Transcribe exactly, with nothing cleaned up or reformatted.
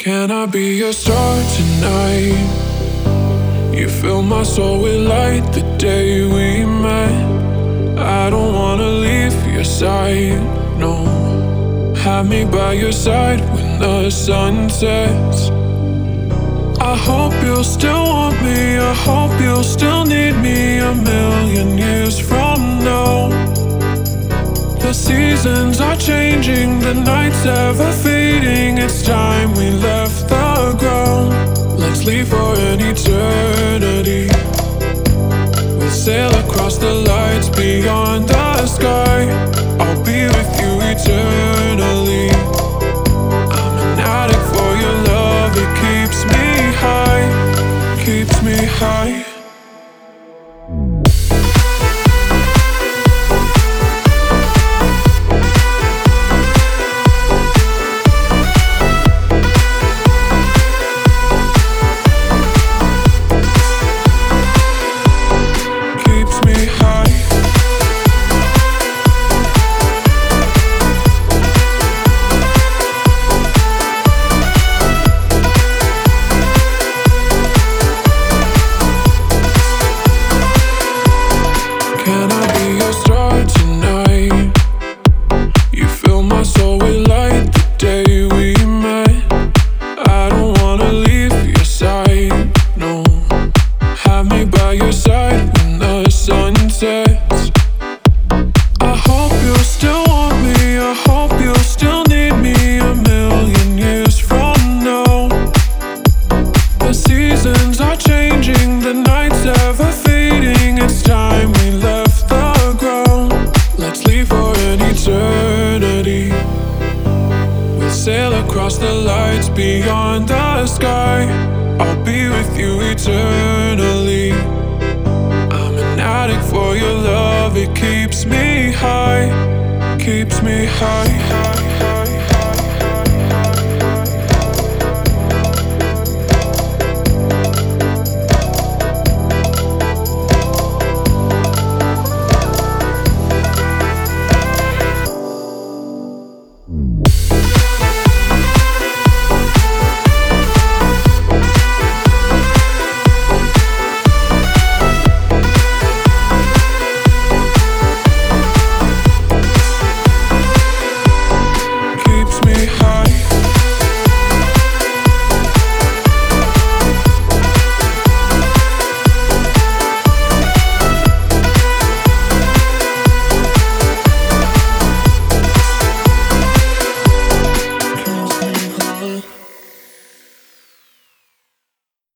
Can I be your star tonight? You fill my soul with light the day we met. I don't wanna leave your side, no. Have me by your side when the sun sets. I hope you'll still want me, I hope you'll still need me a million years from now. The seasons are changing, the nights ever fading. It's time we left the ground. Let's leave for an eternity. We'll sail across the lights beyond the sky. I'll be with you eternally. I'm an addict for your love, it keeps me high, keeps me high. Can I be your star tonight? You fill my soul with light the day we met. I don't wanna leave your side, no. Have me by your side when the sun sets. I hope you'll still want me, I hope you'll still need me a million years from now. The seasons are changing, the nights ever fading. It's time we left the ground. Let's leave for an eternity. We'll sail across the lights beyond the sky. I'll be with you eternally. I'm an addict for your love, it keeps me high, keeps me high.